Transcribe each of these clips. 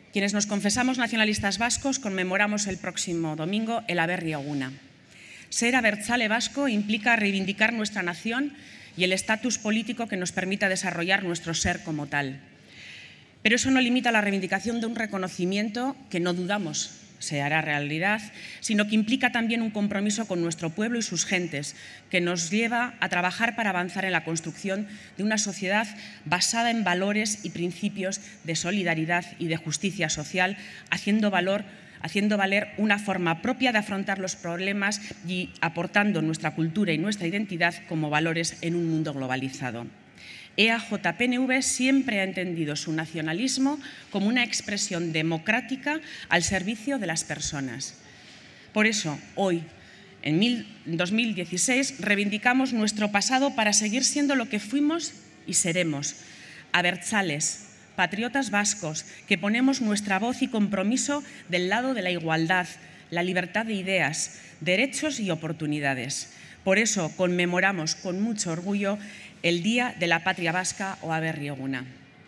Quienes nos confesamos nacionalistas vascos conmemoramos el próximo domingo el Aberri Eguna. Ser abertzale vasco implica reivindicar nuestra nación y el estatus político que nos permita desarrollar nuestro ser como tal. Pero eso no limita la reivindicación de un reconocimiento que no dudamos se hará realidad, sino que implica también un compromiso con nuestro pueblo y sus gentes, que nos lleva a trabajar para avanzar en la construcción de una sociedad basada en valores y principios de solidaridad y de justicia social, haciendo valer una forma propia de afrontar los problemas y aportando nuestra cultura y nuestra identidad como valores en un mundo globalizado. EAJ-PNV siempre ha entendido su nacionalismo como una expresión democrática al servicio de las personas. Por eso, hoy, en 2016, reivindicamos nuestro pasado para seguir siendo lo que fuimos y seremos, abertzales, patriotas vascos, que ponemos nuestra voz y compromiso del lado de la igualdad, la libertad de ideas, derechos y oportunidades. Por eso conmemoramos con mucho orgullo el Día de la Patria Vasca o Aberri Eguna.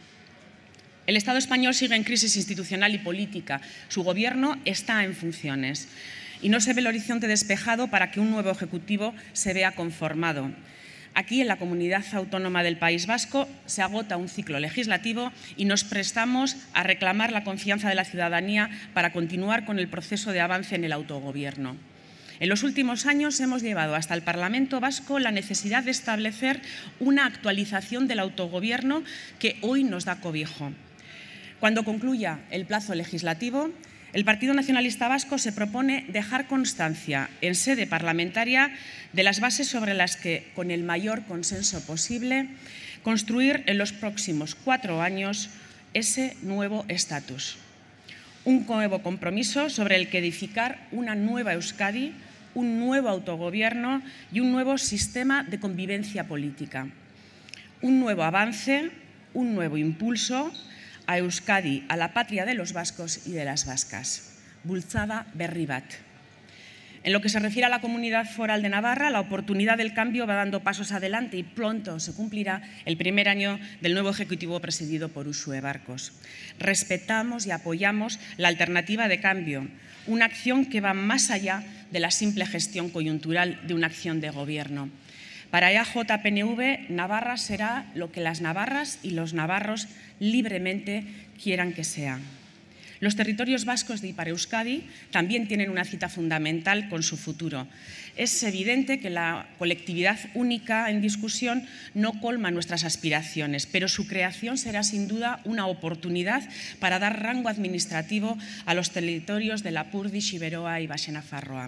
El Estado español sigue en crisis institucional y política. Su gobierno está en funciones y no se ve el horizonte despejado para que un nuevo ejecutivo se vea conformado. Aquí, en la comunidad autónoma del País Vasco, se agota un ciclo legislativo y nos prestamos a reclamar la confianza de la ciudadanía para continuar con el proceso de avance en el autogobierno. En los últimos años hemos llevado hasta el Parlamento Vasco la necesidad de establecer una actualización del autogobierno que hoy nos da cobijo. Cuando concluya el plazo legislativo, el Partido Nacionalista Vasco se propone dejar constancia en sede parlamentaria de las bases sobre las que, con el mayor consenso posible, construir en los próximos 4 años ese nuevo estatus. Un nuevo compromiso sobre el que edificar una nueva Euskadi, un nuevo autogobierno y un nuevo sistema de convivencia política. Un nuevo avance, un nuevo impulso a Euskadi, a la patria de los vascos y de las vascas. Bultzada berri bat. En lo que se refiere a la Comunidad Foral de Navarra, la oportunidad del cambio va dando pasos adelante y pronto se cumplirá el primer año del nuevo Ejecutivo presidido por Uxue Barkos. Respetamos y apoyamos la alternativa de cambio, una acción que va más allá de la simple gestión coyuntural de una acción de gobierno. Para EAJ-PNV, Navarra será lo que las navarras y los navarros libremente quieran que sea. Los territorios vascos de Ipar Euskadi también tienen una cita fundamental con su futuro. Es evidente que la colectividad única en discusión no colma nuestras aspiraciones, pero su creación será sin duda una oportunidad para dar rango administrativo a los territorios de Lapurdi, Xiberoa y Baixena Nafarroa.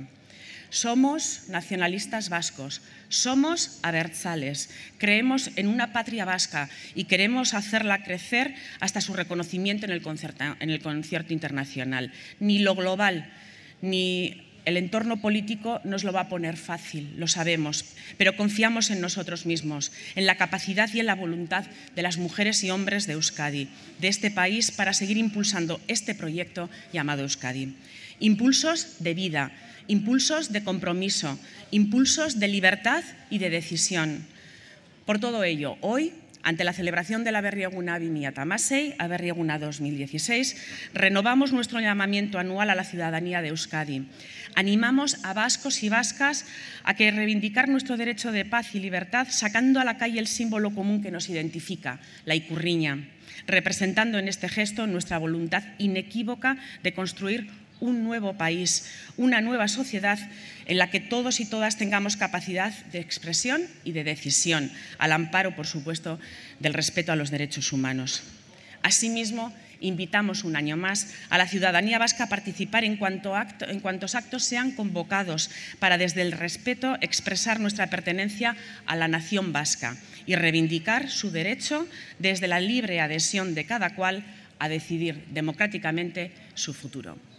Somos nacionalistas vascos, somos abertzales, creemos en una patria vasca y queremos hacerla crecer hasta su reconocimiento en el concierto internacional. Ni lo global ni el entorno político nos lo va a poner fácil, lo sabemos, pero confiamos en nosotros mismos, en la capacidad y en la voluntad de las mujeres y hombres de Euskadi, de este país, para seguir impulsando este proyecto llamado Euskadi. Impulsos de vida, impulsos de compromiso, impulsos de libertad y de decisión. Por todo ello, hoy, ante la celebración de la Aberri Eguna 2016, Aberri Eguna 2016, renovamos nuestro llamamiento anual a la ciudadanía de Euskadi. Animamos a vascos y vascas a que reivindicar nuestro derecho de paz y libertad sacando a la calle el símbolo común que nos identifica, la ikurriña, representando en este gesto nuestra voluntad inequívoca de construir un nuevo país, una nueva sociedad en la que todos y todas tengamos capacidad de expresión y de decisión, al amparo, por supuesto, del respeto a los derechos humanos. Asimismo, invitamos un año más a la ciudadanía vasca a participar en cuantos actos sean convocados para, desde el respeto, expresar nuestra pertenencia a la nación vasca y reivindicar su derecho desde la libre adhesión de cada cual a decidir democráticamente su futuro.